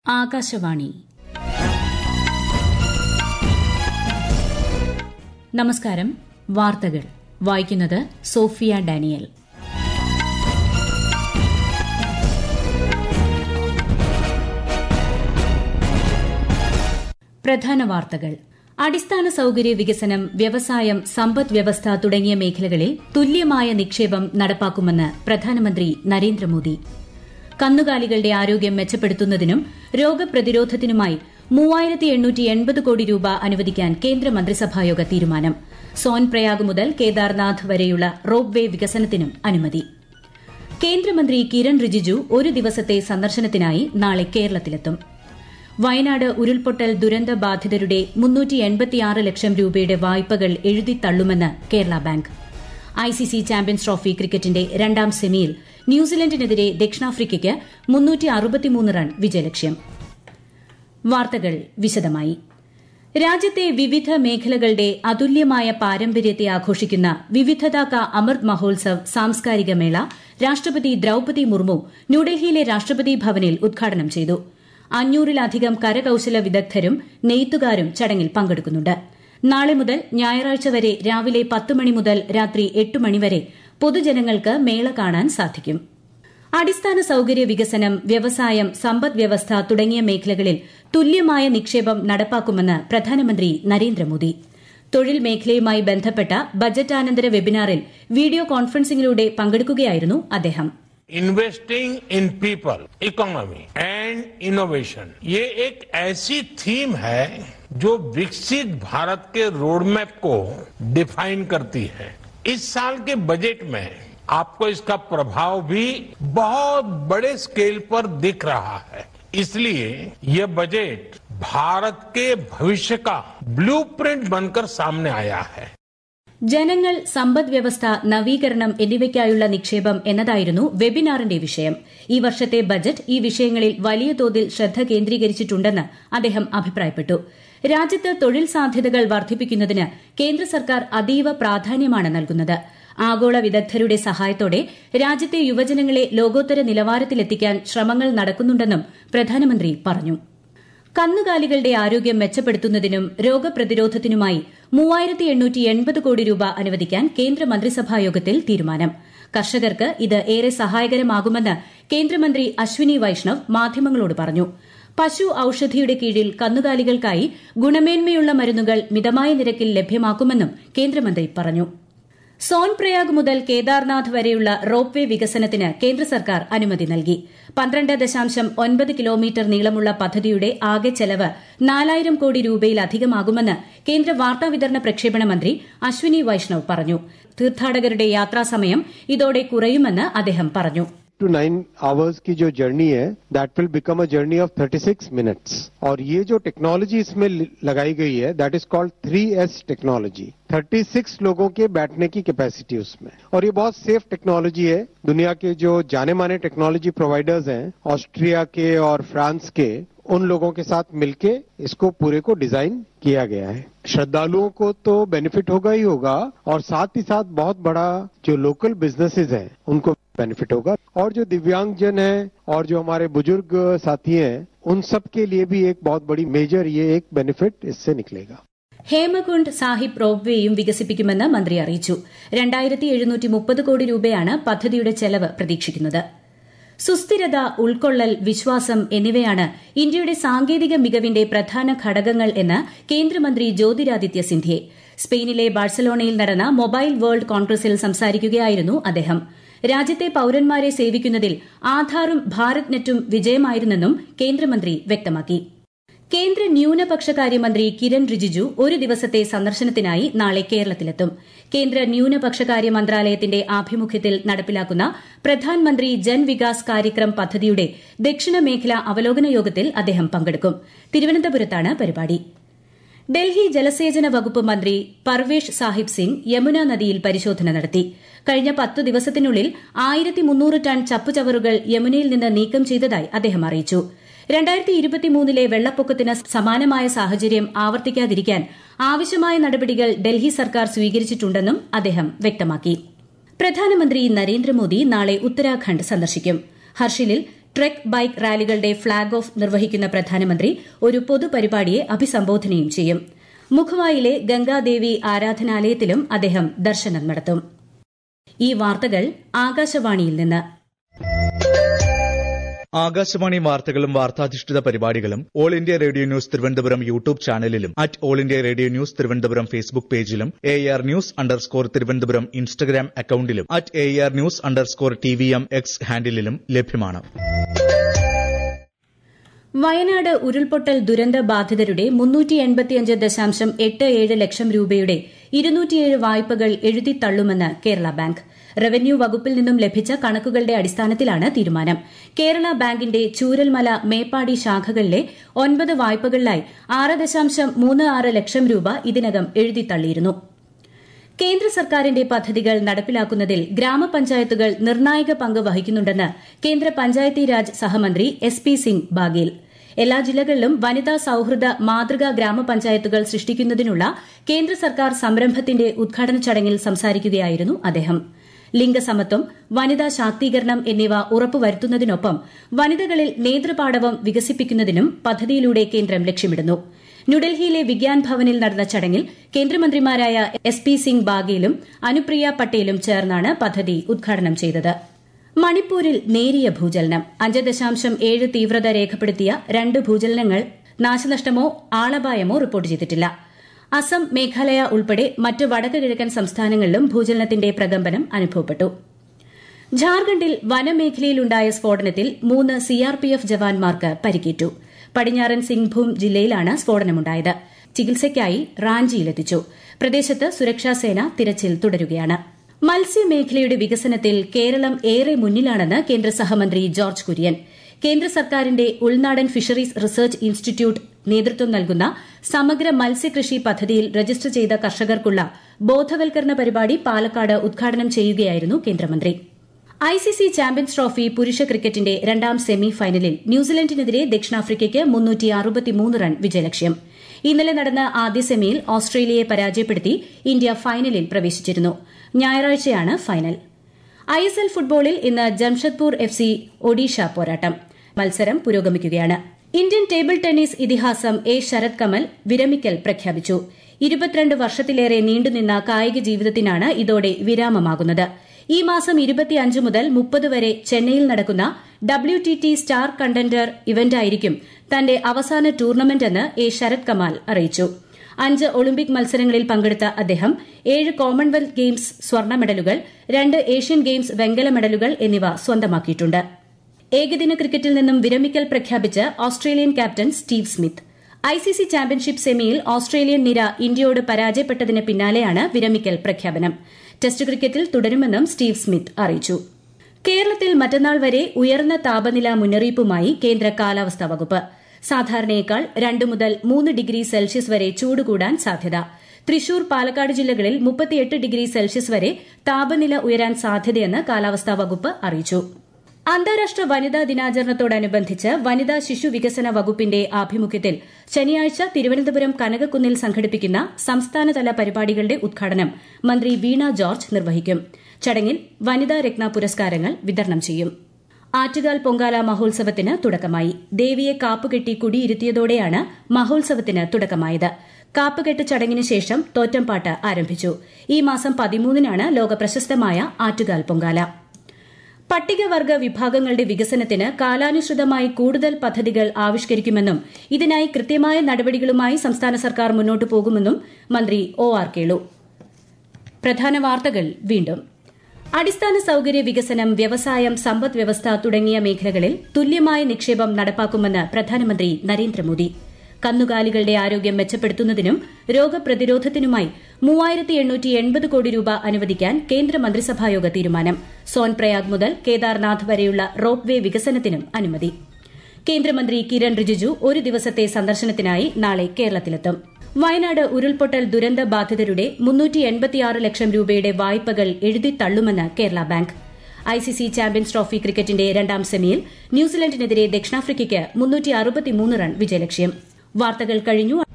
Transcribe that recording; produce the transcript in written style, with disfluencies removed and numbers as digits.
ആകാശവാണി. നമസ്കാരം. വാർത്തകൾ വായിക്കുന്നത് സോഫിയ ഡാനിയൽ. പ്രധാന വാർത്തകൾ. അടിസ്ഥാന സൌകര്യ വികസനം, വ്യവസായം, സമ്പദ് വ്യവസ്ഥ തുടങ്ങിയ മേഖലകളിൽ തുല്യമായ നിക്ഷേപം നടപ്പാക്കുമെന്ന് പ്രധാനമന്ത്രി നരേന്ദ്രമോദി. കന്നുകാലികളുടെ ആരോഗ്യം മെച്ചപ്പെടുത്തുന്നതിനും രോഗപ്രതിരോധത്തിനുമായി 3880 കോടി രൂപ അനുവദിക്കാൻ കേന്ദ്രമന്ത്രിസഭായോഗ തീരുമാനം. സോൻപ്രയാഗ് മുതൽ കേദാർനാഥ് വരെയുള്ള റോപ്പ് വേ വികസനത്തിനും അനുമതി. കേന്ദ്രമന്ത്രി കിരൺ റിജിജു ഒരു ദിവസത്തെ സന്ദർശനത്തിനായി നാളെ കേരളത്തിലെത്തും. വയനാട് ഉരുൾപൊട്ടൽ ദുരന്ത ബാധിതരുടെ 386 ലക്ഷം രൂപയുടെ വായ്പകൾ എഴുതിത്തള്ളുമെന്ന് Kerala bank. ICC champions trophy ക്രിക്കറ്റിന്റെ രണ്ടാം സെമിയിൽ ന്യൂസിലൻഡിനെതിരെ ദക്ഷിണാഫ്രിക്കയ്ക്ക് 363 റൺ വിജയലക്ഷ്യം. വാർത്തകൾ വിശദമായി. രാജ്യത്തെ വിവിധ മേഖലകളുടെ അതുല്യമായ പാരമ്പര്യത്തെ ആഘോഷിക്കുന്ന വിവിധതാ കാ അമൃത് മഹോത്സവ് സാംസ്കാരിക മേള രാഷ്ട്രപതി ദ്രൌപദി മുർമു ന്യൂഡൽഹിയിലെ രാഷ്ട്രപതി ഭവനിൽ ഉദ്ഘാടനം ചെയ്തു. 500-ലധികം കരകൌശല വിദഗ്ധരും നെയ്ത്തുകാരും ചടങ്ങിൽ പങ്കെടുക്കുന്നുണ്ട്. നാളെ മുതൽ ഞായറാഴ്ച വരെ രാവിലെ 10 മണി മുതൽ രാത്രി 8 മണി വരെ പൊതുജനങ്ങൾക്ക് മേള കാണാൻ സാധിക്കും. അടിസ്ഥാന സൌകര്യ വികസനം, വ്യവസായം, സമ്പദ് വ്യവസ്ഥ തുടങ്ങിയ മേഖലകളിൽ തുല്യമായ നിക്ഷേപം നടപ്പാക്കുമെന്ന് പ്രധാനമന്ത്രി നരേന്ദ്രമോദി. തൊഴിൽ മേഖലയുമായി ബന്ധപ്പെട്ട ബജറ്റാനന്തര വെബിനാറിൽ വീഡിയോ കോൺഫറൻസിംഗിലൂടെ പങ്കെടുക്കുകയായിരുന്നു അദ്ദേഹം. Investing in people, economy and innovation, ये एक ऐसी थीम है जो विकसित भारत के रोड मैप को डिफाइन करती है. इस साल के बजट में आपको इसका प्रभाव भी बहुत बड़े स्केल पर दिख रहा है. इसलिए ये बजट भारत के भविष्य का ब्लूप्रिंट बनकर सामने आया है. ജനങ്ങൾ, സമ്പദ് വ്യവസ്ഥ, നവീകരണം എന്നിവയ്ക്കായുള്ള നിക്ഷേപം എന്നതായിരുന്നു വെബിനാറിന്റെ വിഷയം. ഈ വർഷത്തെ ബജറ്റ് ഈ വിഷയങ്ങളിൽ വലിയ തോതിൽ ശ്രദ്ധ കേന്ദ്രീകരിച്ചിട്ടുണ്ടെന്ന് അദ്ദേഹം അഭിപ്രായപ്പെട്ടു. രാജ്യത്ത് തൊഴിൽ സാധ്യതകൾ വർദ്ധിപ്പിക്കുന്നതിന് കേന്ദ്ര സർക്കാർ അതീവ പ്രാധാന്യമാണ് നൽകുന്നത്. ആഗോള വിദഗ്ധരുടെ സഹായത്തോടെ രാജ്യത്തെ യുവജനങ്ങളെ ലോകോത്തര നിലവാരത്തിലെത്തിക്കാൻ ശ്രമങ്ങൾ നടക്കുന്നുണ്ടെന്നും പ്രധാനമന്ത്രി പറഞ്ഞു. കന്നുകാലികളുടെ ആരോഗ്യം മെച്ചപ്പെടുത്തുന്നതിനും രോഗപ്രതിരോധത്തിനുമായി 3880 കോടി രൂപ അനുവദിക്കാൻ കേന്ദ്രമന്ത്രിസഭായോഗത്തിൽ തീരുമാനം. കർഷകർക്ക് ഇത് ഏറെ സഹായകരമാകുമെന്ന് കേന്ദ്രമന്ത്രി അശ്വിനി വൈഷ്ണവ് മാധ്യമങ്ങളോട് പറഞ്ഞു. പശു ഔഷധിയുടെ കീഴിൽ കന്നുകാലികൾക്കായി ഗുണമേന്മയുള്ള മരുന്നുകൾ മിതമായ നിരക്കിൽ ലഭ്യമാക്കുമെന്നും കേന്ദ്രമന്ത്രി പറഞ്ഞു. സോൻപ്രയാഗ് മുതൽ കേദാർനാഥ് വരെയുള്ള റോപ്പ് വേ വികസനത്തിന് കേന്ദ്ര സർക്കാർ അനുമതി നൽകി. 12.9 കിലോമീറ്റർ നീളമുള്ള പദ്ധതിയുടെ ആകെ ചെലവ് 4000 കോടി രൂപയിലധികമാകുമെന്ന് കേന്ദ്ര വാർത്താവിതരണ പ്രക്ഷേപണ മന്ത്രി അശ്വിനി വൈഷ്ണവ് പറഞ്ഞു. തീർത്ഥാടകരുടെ യാത്രാസമയം ഇതോടെ കുറയുമെന്ന് അദ്ദേഹം പറഞ്ഞു. to 9 hours की जो जर्नी है that will become a journey of 36 minutes और ये जो टेक्नोलॉजी इसमें लगाई गई है that is called 3S technology. 36 लोगों के बैठने की कैपेसिटी उसमें और ये बहुत सेफ टेक्नोलॉजी है. दुनिया के जो जाने माने टेक्नोलॉजी प्रोवाइडर्स हैं ऑस्ट्रिया के और फ्रांस के, उन लोगों के साथ मिलके इसको पूरे को डिजाइन किया गया है. श्रद्धालुओं को तो बेनिफिट होगा ही होगा और साथ ही साथ बहुत बड़ा जो लोकल बिजनेसेस हैं उनको बेनिफिट होगा और जो दिव्यांग जन है और जो हमारे बुजुर्ग साथी हैं उन सब के लिए भी एक बहुत बड़ी मेजर ये एक बेनिफिट इससे निकलेगा. ഹേമകുണ്ട് സാഹിബ് റോപ്പ് വേയും വികസിപ്പിക്കുമെന്ന് മന്ത്രി അറിയിച്ചു. 2730 കോടി രൂപയാണ് പദ്ധതിയുടെ ചെലവ് പ്രതീക്ഷിക്കുന്നത്. സുസ്ഥിരത, ഉൾക്കൊള്ളൽ, വിശ്വാസം എന്നിവയാണ് ഇന്ത്യയുടെ സാങ്കേതിക മികവിന്റെ പ്രധാന ഘടകങ്ങൾ എന്ന് കേന്ദ്രമന്ത്രി ജ്യോതിരാദിത്യ സിന്ധ്യ. സ്പെയിനിലെ ബാഴ്സലോണയിൽ നടന്ന മൊബൈൽ വേൾഡ് കോൺഗ്രസിൽ സംസാരിക്കുകയായിരുന്നു അദ്ദേഹം. രാജ്യത്തെ പൌരന്മാരെ സേവിക്കുന്നതിൽ ആധാറും ഭാരത് നെറ്റും വിജയമായിരുന്നെന്നും കേന്ദ്രമന്ത്രി വ്യക്തമാക്കി. കേന്ദ്ര ന്യൂനപക്ഷകാര്യമന്ത്രി കിരൺ റിജിജു ഒരു ദിവസത്തെ സന്ദർശനത്തിനായി നാളെ കേരളത്തിലെത്തും. കേന്ദ്ര ന്യൂനപക്ഷകാര്യ മന്ത്രാലയത്തിന്റെ ആഭിമുഖ്യത്തിൽ നടപ്പിലാക്കുന്ന പ്രധാൻമന്ത്രി ജൻ വികാസ് കാര്യക്രം പദ്ധതിയുടെ ദക്ഷിണ മേഖലാ അവലോകന യോഗത്തിൽ അദ്ദേഹം പങ്കെടുക്കും. തിരുവനന്തപുരത്താണ് പരിപാടി. ഡൽഹി ജലസേചന വകുപ്പ് മന്ത്രി പർവേഷ് സാഹിബ് സിംഗ് യമുന നദിയിൽ പരിശോധന നടത്തി. കഴിഞ്ഞ 10 ദിവസത്തിനുള്ളിൽ 1300 ടൺ ചപ്പുചവറുകൾ യമുനയിൽ നിന്ന് നീക്കം ചെയ്തതായി അദ്ദേഹം അറിയിച്ചു. 2023 വെള്ളപ്പൊക്കത്തിന് സമാനമായ സാഹചര്യം ആവർത്തിക്കാതിരിക്കാൻ ആവശ്യമായ നടപടികൾ ഡൽഹി സർക്കാർ സ്വീകരിച്ചിട്ടുണ്ടെന്നും അദ്ദേഹം വ്യക്തമാക്കി. പ്രധാനമന്ത്രി നരേന്ദ്രമോദി നാളെ ഉത്തരാഖണ്ഡ് സന്ദർശിക്കും. ഹർഷിലിൽ ട്രെക്ക് ബൈക്ക് റാലികളുടെ ഫ്ളാഗ് ഓഫ് നിർവഹിക്കുന്ന പ്രധാനമന്ത്രി ഒരു പൊതുപരിപാടിയെ അഭിസംബോധനയും ചെയ്യും. മുഖ്വായിലെ ഗംഗാദേവി ആരാധനാലയത്തിലും അദ്ദേഹം ദർശനം നടത്തും. ഈ വാർത്തകൾ ആകാശവാണിയിൽ നിന്ന്. ആകാശവാണി വാർത്തകളും വാർത്താധിഷ്ഠിത പരിപാടികളും all India radio news Thiruvananthapuram YouTube ചാനലിലും all India radio news Thiruvananthapuram Facebook പേജിലും AR ന്യൂസ് _തിരുവനന്തപുരം ഇൻസ്റ്റഗ്രാം അക്കൌണ്ടിലും AR ന്യൂസ് _TVM X ഹാൻഡിലും ലഭ്യമാണ്. വയനാട് ഉരുൾപൊട്ടൽ ദുരന്ത ബാധിതരുടെ 385.87 ലക്ഷം രൂപയുടെ 207 വായ്പകൾ എഴുതിത്തള്ളുമെന്ന് കേരള ബാങ്ക്. റവന്യൂ വകുപ്പിൽ നിന്നും ലഭിച്ച കണക്കുകളുടെ അടിസ്ഥാനത്തിലാണ് തീരുമാനം. കേരള ബാങ്കിന്റെ ചൂരൽമല മേപ്പാടി ശാഖകളിലെ 9 വായ്പകളിലായി 6.36 ലക്ഷം രൂപ ഇതിനകം എഴുതിത്തള്ളിയിരുന്നു. കേന്ദ്ര സർക്കാരിന്റെ പദ്ധതികൾ നടപ്പിലാക്കുന്നതിൽ ഗ്രാമപഞ്ചായത്തുകൾ നിർണായക പങ്ക് വഹിക്കുന്നുണ്ടെന്ന് കേന്ദ്ര പഞ്ചായത്തി രാജ് സഹമന്ത്രി SP സിംഗ് ബാഗേൽ. എല്ലാ ജില്ലകളിലും വനിതാ സൌഹൃദ മാതൃകാ ഗ്രാമപഞ്ചായത്തുകൾ സൃഷ്ടിക്കുന്നതിനുള്ള കേന്ദ്ര സർക്കാർ സംരംഭത്തിന്റെ ഉദ്ഘാടന ചടങ്ങിൽ സംസാരിക്കുകയായിരുന്നു അദ്ദേഹം. ലിംഗസമത്വം, വനിതാ ശാക്തീകരണം എന്നിവ ഉറപ്പുവരുത്തുന്നതിനൊപ്പം വനിതകളിൽ നേതൃപാടവം വികസിപ്പിക്കുന്നതിനും പദ്ധതിയിലൂടെ കേന്ദ്രം ലക്ഷ്യമിടുന്നു. ന്യൂഡൽഹിയിലെ വിഗ്യാൻ ഭവനിൽ നടന്ന ചടങ്ങിൽ കേന്ദ്രമന്ത്രിമാരായ SP സിംഗ് ബാഗേലും അനുപ്രിയ പട്ടേലും ചേർന്നാണ് പദ്ധതി ഉദ്ഘാടനം ചെയ്തത്. മണിപ്പൂരിൽ നേരിയ ഭൂചലനം. 5.7 തീവ്രത രേഖപ്പെടുത്തിയ 2 ഭൂചലനങ്ങൾ നാശനഷ്ടമോ ആളപായമോ റിപ്പോർട്ട് ചെയ്തിട്ടില്ല. അസം, മേഘാലയ ഉൾപ്പെടെ മറ്റ് വടക്ക് കിഴക്കൻ സംസ്ഥാനങ്ങളിലും ഭൂചലനത്തിന്റെ പ്രകമ്പനം അനുഭവപ്പെട്ടു. ഝാർഖണ്ഡിൽ വനമേഖലയിലുണ്ടായ സ്ഫോടനത്തിൽ 3 CRPF ജവാന്മാർക്ക് പരിക്കേറ്റു. പടിഞ്ഞാറൻ സിംഗ്ഭൂം ജില്ലയിലാണ് സ്ഫോടനമുണ്ടായത്. ചികിത്സയ്ക്കായി റാഞ്ചിയിലെത്തിച്ചു. പ്രദേശത്ത് സുരക്ഷാസേന തിരച്ചിൽ തുടരുകയാണ്. മത്സ്യമേഖലയുടെ വികസനത്തിൽ കേരളം ഏറെ മുന്നിലാണെന്ന് കേന്ദ്ര സഹമന്ത്രി ജോർജ് കുര്യൻ. കേന്ദ്ര സർക്കാരിന്റെ ഉൾനാടൻ ഫിഷറീസ് റിസർച്ച് ഇൻസ്റ്റിറ്റ്യൂട്ട് നേതൃത്വം നൽകുന്ന സമഗ്ര മത്സ്യകൃഷി പദ്ധതിയിൽ രജിസ്റ്റർ ചെയ്ത കർഷകർക്കുള്ള ബോധവൽക്കരണ പരിപാടി പാലക്കാട് ഉദ്ഘാടനം ചെയ്യുകയായിരുന്നു കേന്ദ്രമന്ത്രി. ICC ചാമ്പ്യൻസ് ട്രോഫി പുരുഷ ക്രിക്കറ്റിന്റെ 2ാം സെമി ഫൈനലിൽ ന്യൂസിലൻഡിനെതിരെ ദക്ഷിണാഫ്രിക്കയ്ക്ക് 363 റൺ വിജയലക്ഷ്യം. ഇന്നലെ നടന്ന ആദ്യ സെമിയിൽ ഓസ്ട്രേലിയയെ പരാജയപ്പെടുത്തി ഇന്ത്യ ഫൈനലിൽ പ്രവേശിച്ചിരുന്നു. ഞായറാഴ്ചയാണ് ഫൈനൽ. ISL ഫുട്ബോളിൽ ഇന്ന് ജംഷഡ്പൂർ FC ഒഡീഷ പോരാട്ടം. മത്സരം പുരോഗമിക്കുകയാണ്. ഇന്ത്യൻ ടേബിൾ ടെന്നീസ് ഇതിഹാസം ശരത് കമൽ വിരമിക്കൽ പ്രഖ്യാപിച്ചു. 22 വർഷത്തിലേറെ നീണ്ടുനിന്ന കായിക ജീവിതത്തിനാണ് ഇതോടെ വിരാമമാകുന്നത്. ഈ മാസം 25 മുതൽ 30 വരെ ചെന്നൈയിൽ നടക്കുന്ന WTT സ്റ്റാർ കണ്ടന്റർ ഇവന്റായിരിക്കും തന്റെ അവസാന ടൂർണമെന്റെന്ന് ശരത് കമൽ അറിയിച്ചു. 5 ഒളിമ്പിക് മത്സരങ്ങളിൽ പങ്കെടുത്ത അദ്ദേഹം 7 കോമൺവെൽത്ത് ഗെയിംസ് സ്വർണ്ണ മെഡലുകൾ, 2 ഏഷ്യൻ ഗെയിംസ് വെങ്കല മെഡലുകൾ എന്നിവ സ്വന്തമാക്കിയിട്ടുണ്ട്. ഏകദിന ക്രിക്കറ്റിൽ നിന്നും വിരമിക്കൽ പ്രഖ്യാപിച്ച് Australian captain Steve Smith. ICC ചാമ്പ്യൻഷിപ്പ് സെമിയിൽ ഓസ്ട്രേലിയൻ നിര ഇന്ത്യയോട് പരാജയപ്പെട്ടതിന് പിന്നാലെയാണ് വിരമിക്കൽ പ്രഖ്യാപനം. ടെസ്റ്റ് ക്രിക്കറ്റിൽ തുടരുമെന്നും സ്റ്റീവ് സ്മിത്ത് അറിയിച്ചു. കേരളത്തിൽ മറ്റന്നാൾ വരെ ഉയർന്ന താപനില മുന്നറിയിപ്പുമായി കേന്ദ്ര കാലാവസ്ഥാ വകുപ്പ്. സാധാരണയേക്കാൾ 2 മുതൽ 3 ഡിഗ്രി സെൽഷ്യസ് വരെ ചൂട് കൂടാൻ സാധ്യത. തൃശൂർ, പാലക്കാട് ജില്ലകളിൽ 38 ഡിഗ്രി സെൽഷ്യസ് വരെ താപനില ഉയരാൻ സാധ്യതയെന്ന് കാലാവസ്ഥാ വകുപ്പ് അറിയിച്ചു. അന്താരാഷ്ട്ര വനിതാ ദിനാചരണത്തോടനുബന്ധിച്ച് വനിതാ ശിശു വികസന വകുപ്പിന്റെ ആഭിമുഖ്യത്തിൽ ശനിയാഴ്ച തിരുവനന്തപുരം കനകക്കുന്നിൽ സംഘടിപ്പിക്കുന്ന സംസ്ഥാനതല പരിപാടികളുടെ ഉദ്ഘാടനം മന്ത്രി വീണ ജോർജ് നിർവഹിക്കും. ചടങ്ങിൽ വനിതാ രത്ന പുരസ്കാരങ്ങൾ വിതരണം ചെയ്യും. ആറ്റുകാൽ പൊങ്കാല മഹോത്സവത്തിന് തുടക്കമായി. ദേവിയെ കാപ്പുകെട്ടി കുടിയിരുത്തിയതോടെയാണ് മഹോത്സവത്തിന് തുടക്കമായത്. കാപ്പുകെട്ട് ചടങ്ങിന് ശേഷം തോറ്റംപാട്ട് ആരംഭിച്ചു. ഈ മാസം 13-നാണ് ലോക പ്രശസ്തമായ ആറ്റുകാൽ പൊങ്കാല. പട്ടികവർഗ വിഭാഗങ്ങളുടെ വികസനത്തിന് കാലാനുസൃതമായി കൂടുതൽ പദ്ധതികൾ ആവിഷ്കരിക്കുമെന്നും ഇതിനായി കൃത്യമായ നടപടികളുമായി സംസ്ഥാന സർക്കാർ മുന്നോട്ടു പോകുമെന്നും മന്ത്രി OR കേളു. പ്രധാന വാർത്തകൾ വീണ്ടും. അടിസ്ഥാന സൌകര്യ വികസനം, വ്യവസായം, സമ്പദ് വ്യവസ്ഥ തുടങ്ങിയ മേഖലകളിൽ തുല്യമായ നിക്ഷേപം നടപ്പാക്കുമെന്ന് പ്രധാനമന്ത്രി നരേന്ദ്രമോദി. കന്നുകാലികളുടെ ആരോഗ്യം മെച്ചപ്പെടുത്തുന്നതിനും രോഗപ്രതിരോധത്തിനുമായി 3880 കോടി രൂപ അനുവദിക്കാൻ കേന്ദ്ര മന്ത്രിസഭായോഗ തീരുമാനം. സോൻപ്രയാഗ് മുതൽ കേദാർനാഥ് വരെയുള്ള റോപ്പ് വേ വികസനത്തിനും അനുമതി. കേന്ദ്രമന്ത്രി കിരൺ റിജിജു ഒരു ദിവസത്തെ സന്ദർശനത്തിനായി നാളെ കേരളത്തിലെത്തും. വയനാട് ഉരുൾപൊട്ടൽ ദുരന്ത ബാധിതരുടെ 386 ലക്ഷം രൂപയുടെ വായ്പകൾ എഴുതിത്തള്ളുമെന്ന് Kerala bank. ICC champions trophy ക്രിക്കറ്റിന്റെ 2ാം സെമിയിൽ ന്യൂസിലൻഡിനെതിരെ ദക്ഷിണാഫ്രിക്കയ്ക്ക് 363 റൺ വിജയലക്ഷ്യം. വാർത്തകൾ കഴിഞ്ഞു.